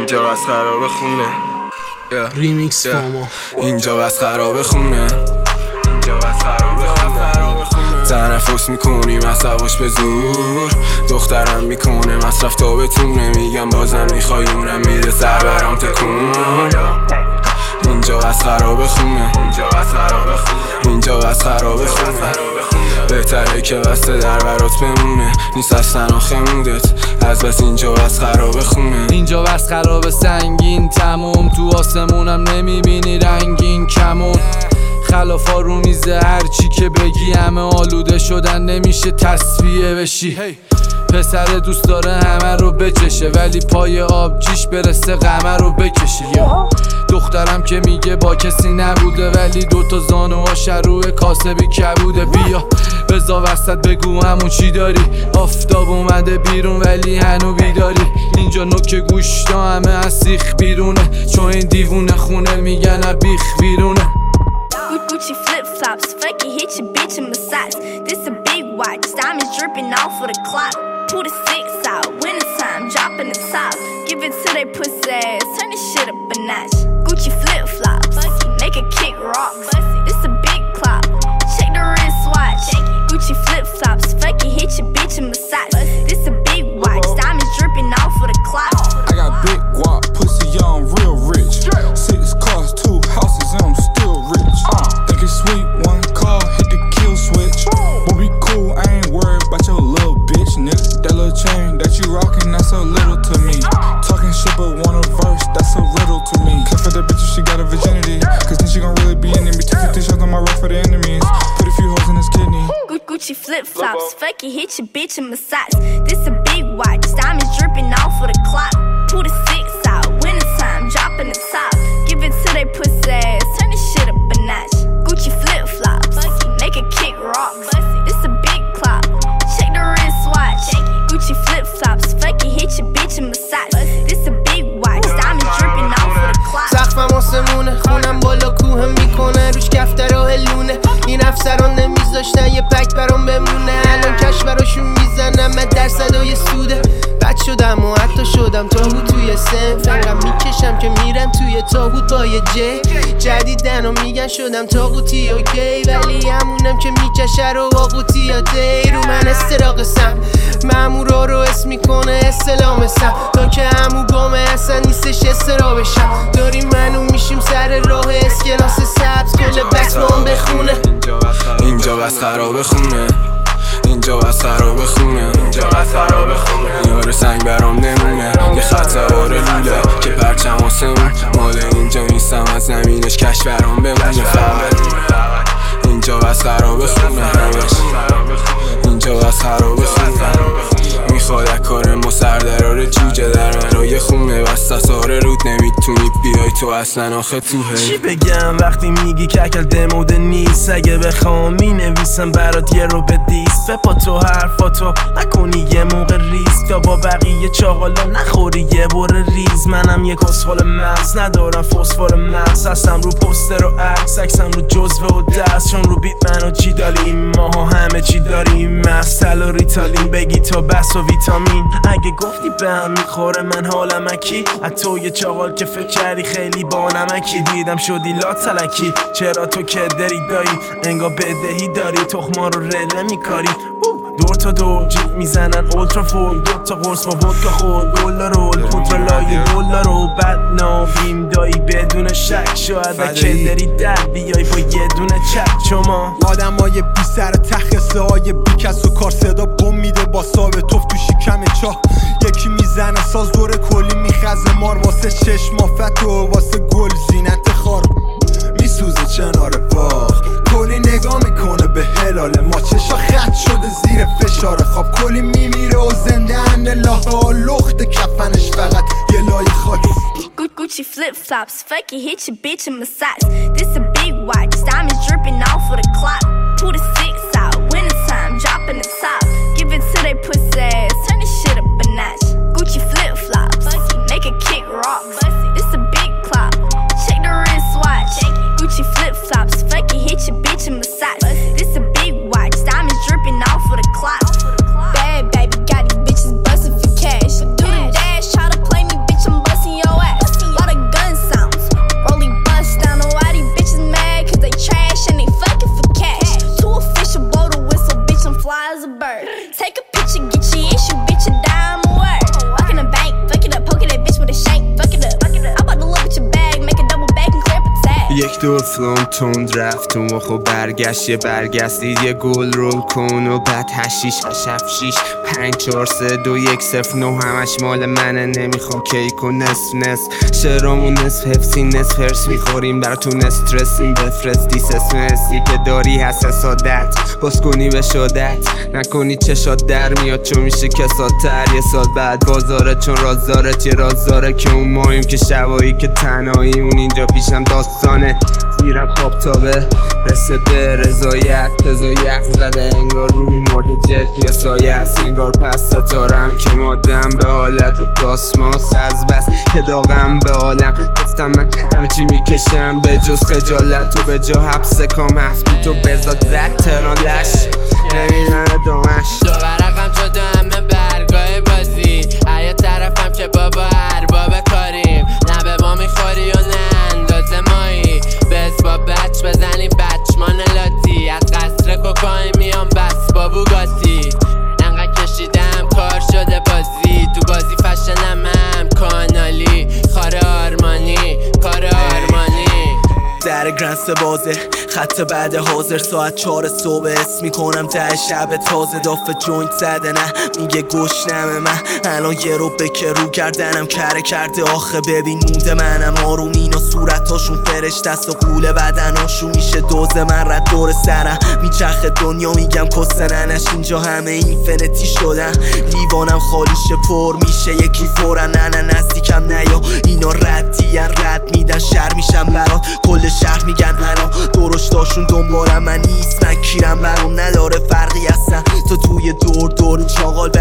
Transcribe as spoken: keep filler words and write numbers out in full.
اینجا بس خراب خونه ریمیکس فاما. اینجا بس خراب خونه اینجا بس خراب خونه تنفس میکنیم عصباش به زور دخترم میکنه مصرف تا بتونه میگم بازم میخوای اونم میده سر برام تکون اینجا بس خراب خونه اینجا بس خراب خونه اینجا بس خراب خونه بهتره که بسته در برات بمونه نیست اصلا آخه مودت از بس اینجا بس خراب خونه اینجا بس خراب سنگین تموم تو آسمونم نمیبینی رنگین کمون خلافا رو میزه هرچی که بگی همه آلوده شدن نمیشه تصفیه بشی پسر دوست داره همه رو بچشه ولی پای آبجیش برسه غمه رو بکشه دخترم که میگه با کسی نبوده ولی دوتا زانوهاش روی کاسبی کبوده بیا بزا وسط بگو همون چی داری آفتاب اومده بیرون ولی هنو بیداری اینجا نوک گوشتا همه از سیخ بیرونه چون این دیوونه خونه میگن بیخ بیرونه Gucci flip flops, fuck it, hit your bitch in massage. This a big watch, diamonds dripping off of the clock. Pull the six out, winter time, dropping the top. Give it to they pussy ass, turn this shit up a notch. Gucci flip flops, make a kick rocks. This a big clock, check the wrist watch. Gucci flip flops, fuck it, hit your bitch in massage. This a big watch, diamonds dripping off of the clock. I got big guap, pussy young, real rich. Six cars, two houses, and I'm still rich. Think it's sweet, one call, hit the kill switch. But be cool, I ain't worried about your little bitch, nigga. That little chain that you rockin', that's so little to me. Talking shit but want a verse, that's a riddle to me. Cut for that bitch if she got a virginity, cause then she gon' really be in me. Two fifty shots on my rock for the enemies. Put a few holes in his kidney. Gucci flip flops, fuck it, hit your bitch in massage. This a big watch, diamonds dripping off of the clock. Pull the six out, winter time, dropping the top. Give it to they pussy ass, turn this shit up a notch. Gucci flip flops, make a kick rocks. This a big clock, check the wrist watch. Gucci flip flops, fuck it, hit your bitch in massage. This a big watch, diamonds dripping off of the clock. سقفم آسمونه خونم بالا کوه میکنه روش کفته راه لونه این افسران نمیذاشتن یه پک برام بمونه الان کش براشون میزنم من در صدای سوده بد شدم و حتی شدم تابوت توی سنف انقدر میکشم که میرم توی تابوت با یه جی جدیدن و میگن شدم تاقوتی اوکی ولی همونم که میکشه رو واقوتی یا دی رو من استراقسم مامورا رو اسم میکنه استلامسم تا که همون گامه اصلا نیستش استرابشم داریم منو میشیم سر راه اسکناس سبز کل بکس با هم بخونه اینجا بس خراب خونه اینجا بس خراب خونه اینجا بس خراب خونه یار سنگ برام نمونه یه خط سوار لوله که پرچم آسمون مال اینجا نیستم از زمینش کش برام بمونه فقط اینجا بس خراب خونه اینجا بس خراب خونه میخواد کار ما سردرار جوجه در منو یه خونه بس ساره رود نمیتونی بیای تو اصلا آخه توه چی بگم وقتی میگی که اکل دموده نیست اگه بخوام مینویسم برات یه رو به دیست بپا تو حرفاتو نکنی یه موقع ریز تا با بقیه چاقالا نخوری یه بره ریز منم یه کسخال مغز ندارم فسفر مغز هستم رو پوستر و عکس عکسم رو جزوه و دست چون رو بیت منو چی داریم ماها همه چی داریم مستل و ریتالین بگی تا بس و ویتامین اگه گفتی به هم میخوره من حالم اکی از تو یه چاقال که فکر کردی خیلی با نمکی دیدم شدی لا تلکی چرا تو که داری دایی انگا بدهی داری تخما رو رله میکاری دور تا دور جیب میزنن اولترا فول دو تا قرص با ودکا خود گل رول پودر لای گل رو بد نابیم دایی بدون شک شاید که داری در بیای با یه دونه چک شما آدم های بی سر تخصه های بی کس و کار صدا بم میده با سابه توف تو شکم چاه یکی میزنه ساز دور کلی میخزه مار واسه چشمافت و واسه گل زینت خار میسوزه کنار باغ کلی نگاه میکنه به هلال ما چشا خط شده زیر فشار خواب کلی میمیره و زنده ان لاها لخت کفنش فقط یه لای خاک Gucci flip flops, fuck it, hit your bitch in massage. This a big watch, diamonds dripping off of the clock. Pull the six out, winter time, dropping the top. Give it to they pussy ass, turn this shit up a notch. Gucci flip flops, make a kick rocks. This a big clock, check the wrist watch. Gucci flip flops, fuck it, hit your bitch in massage. This a big watch, diamonds dripping off of the clock. Bad baby, got these bitches bustin' for cash. Do the dash, try to play me, bitch, I'm bustin' your ass. مثلم تند رفت تو مخ و برگشت یه برگشتید یه گل رول کن و بعد هشیش هشف شیش پنج چار سه دو یک صفر نو همش مال منه نمیخوام کیک و نصف نصف شعرامون نصف حفظی نصف هرس میخوریم براتون استرسیم بفرست دیس اسم حسی که داری هست حسادت باز کنی به شادت نکنی چشات در میاد چون میشه کساتر یه سال بعد بازاره چون رازدارت یه رازداره که اون ماییم که شبایی که تنهایی اون اینجا پیشم داستانه زیرم خواب تابه رسده رضایت رضایت زده انگار روی مرد جد یا سایه است انگار پس ستارم که مادم به حالت کاسماس از بس که داغم به عالم گفتم من همه چی میکشم به جز خجالت و به جا حبس کام هست بی تو بزاد زد تران لش نمیدن دامش دو ورقم شده همه برگاه بازی ایا طرفم که بابا ارباب کاریم نه به ما میخوری و نه اندازه مایی بز با بچ بزنی بچمان لاتی از قصر کوکاین میام بس با بوگاتی انقدر کشیدم کار شده بازی تو بازی فشنم هم کانالی خار آرمانی کار آرمانی در گرنس بازه خط بعد حاضر ساعت چهار صبح اسم میکنم ته شب تازه دافه جوینت زده نه میگه گشنمه من الان یه رو بکه رو کردنم کره کرده آخه ببین مونده منم آروم اینا صورتاشون فرشت است و قوله بدناشون میشه دوزه من رد دور سرم میچرخه دنیا میگم کسننش اینجا همه اینفینیتی شدن لیوانم خالیشه پر میشه یکی فورن نه نه نزدیکم نیا اینا ردیان رد میدن شر میشم برات کل شهر میگن الان درشتاشون دنبالم من نیست من کیرم برام نداره فرقی هستن تو توی دور دور چاقال